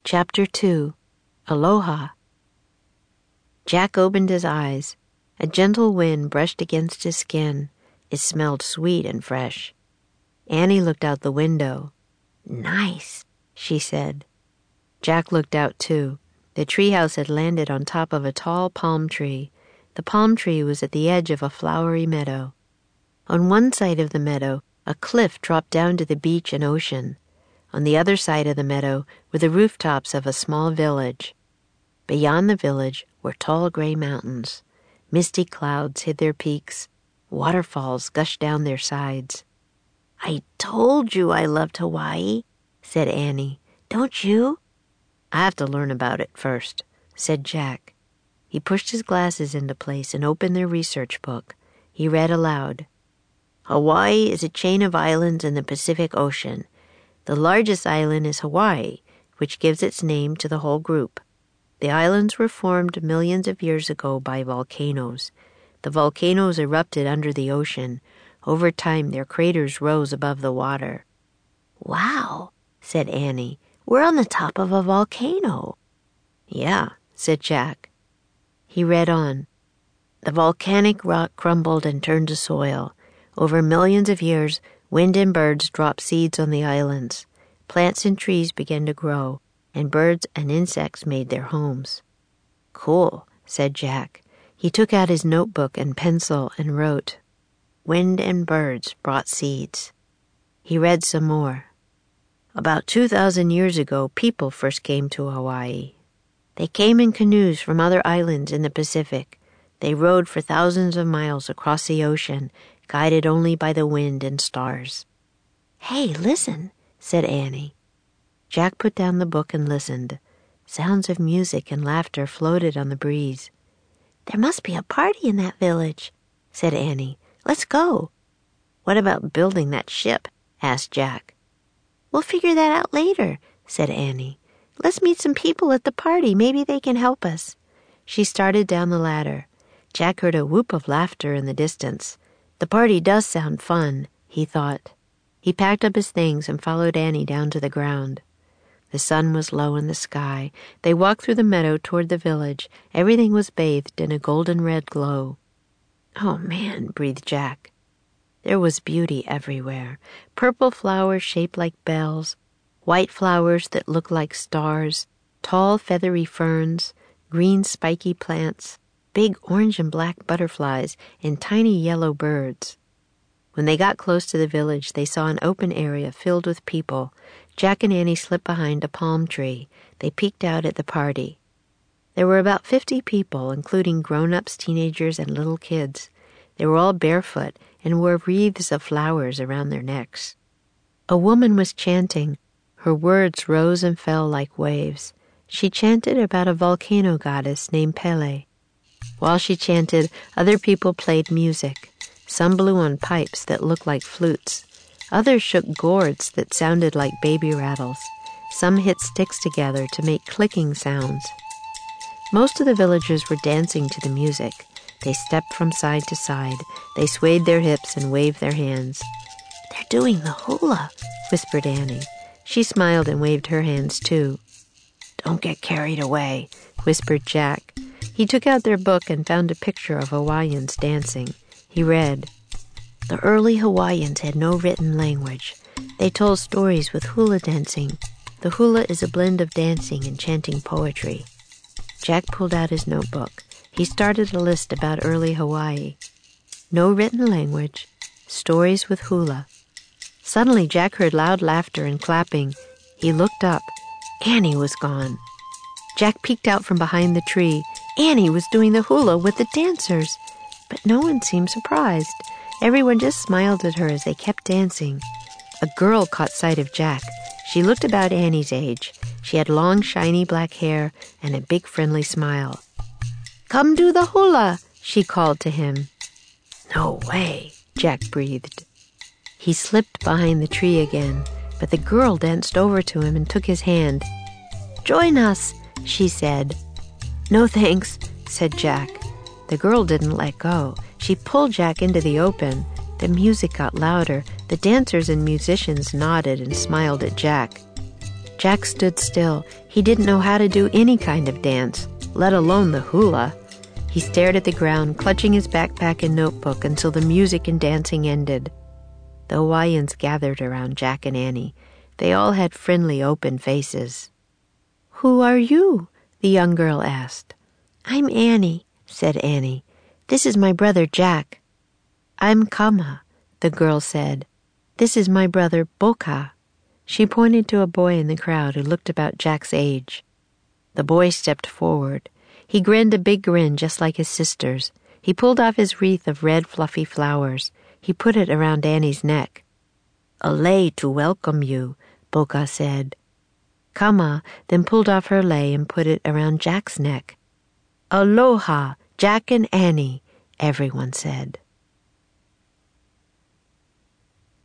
Chapter 2. Aloha. Jack opened his eyes. A gentle wind brushed against his skin. It smelled sweet and fresh. Annie looked out the window. "Nice," she said. Jack looked out too. The treehouse had landed on top of a tall palm tree. The palm tree was at the edge of a flowery meadow. On one side of the meadow, a cliff dropped down to the beach and ocean. On the other side of the meadow were the rooftops of a small village. Beyond the village were tall gray mountains. Misty clouds hid their peaks. Waterfalls gushed down their sides. "I told you I loved Hawaii," said Annie. "Don't you?" "I have to learn about it first," said Jack. He pushed his glasses into place and opened their research book. He read aloud. "Hawaii is a chain of islands in the Pacific Ocean. The largest island is Hawaii, which gives its name to the whole group. The islands were formed millions of years ago by volcanoes. The volcanoes erupted under the ocean. Over time, their craters rose above the water." "Wow," said Annie. "We're on the top of a volcano." "Yeah," said Jack. He read on. "The volcanic rock crumbled and turned to soil. Over millions of years, wind and birds dropped seeds on the islands. Plants and trees began to grow, and birds and insects made their homes." "Cool," said Jack. He took out his notebook and pencil and wrote, "Wind and birds brought seeds." He read some more. "About 2,000 years ago, people first came to Hawaii. They came in canoes from other islands in the Pacific. They rowed for thousands of miles across the ocean, guided only by the wind and stars." "Hey, listen," said Annie. Jack put down the book and listened. Sounds of music and laughter floated on the breeze. "There must be a party in that village," said Annie. "Let's go." "What about building that ship?" asked Jack. "We'll figure that out later," said Annie. "Let's meet some people at the party. Maybe they can help us." She started down the ladder. Jack heard a whoop of laughter in the distance. The party does sound fun, he thought. He packed up his things and followed Annie down to the ground. The sun was low in the sky. They walked through the meadow toward the village. Everything was bathed in a golden red glow. "Oh, man," breathed Jack. There was beauty everywhere. Purple flowers shaped like bells, white flowers that looked like stars, tall feathery ferns, green spiky plants, big orange and black butterflies, and tiny yellow birds. When they got close to the village, they saw an open area filled with people. Jack and Annie slipped behind a palm tree. They peeked out at the party. There were about 50 people, including grown-ups, teenagers, and little kids. They were all barefoot and wore wreaths of flowers around their necks. A woman was chanting. Her words rose and fell like waves. She chanted about a volcano goddess named Pele. While she chanted, other people played music. Some blew on pipes that looked like flutes. Others shook gourds that sounded like baby rattles. Some hit sticks together to make clicking sounds. Most of the villagers were dancing to the music. They stepped from side to side. They swayed their hips and waved their hands. "They're doing the hula," whispered Annie. She smiled and waved her hands too. "Don't get carried away," whispered Jack. He took out their book and found a picture of Hawaiians dancing. He read, "The early Hawaiians had no written language. They told stories with hula dancing. The hula is a blend of dancing and chanting poetry." Jack pulled out his notebook. He started a list about early Hawaii. No written language, stories with hula. Suddenly, Jack heard loud laughter and clapping. He looked up. Annie was gone. Jack peeked out from behind the tree. Annie was doing the hula with the dancers. But no one seemed surprised. Everyone just smiled at her as they kept dancing. A girl caught sight of Jack. She looked about Annie's age. She had long, shiny black hair and a big, friendly smile. "Come do the hula," she called to him. "No way," Jack breathed. He slipped behind the tree again, but the girl danced over to him and took his hand. "Join us," she said. "No thanks," said Jack. The girl didn't let go. She pulled Jack into the open. The music got louder. The dancers and musicians nodded and smiled at Jack. Jack stood still. He didn't know how to do any kind of dance, let alone the hula. He stared at the ground, clutching his backpack and notebook until the music and dancing ended. The Hawaiians gathered around Jack and Annie. They all had friendly, open faces. "Who are you?" the young girl asked. "I'm Annie," said Annie. "This is my brother Jack." "I'm Kama," the girl said. "This is my brother Boka." She pointed to a boy in the crowd who looked about Jack's age. The boy stepped forward. He grinned a big grin just like his sister's. He pulled off his wreath of red fluffy flowers. He put it around Annie's neck. "A lei to welcome you," Boka said. Kama then pulled off her lei and put it around Jack's neck. "Aloha, Jack and Annie," everyone said.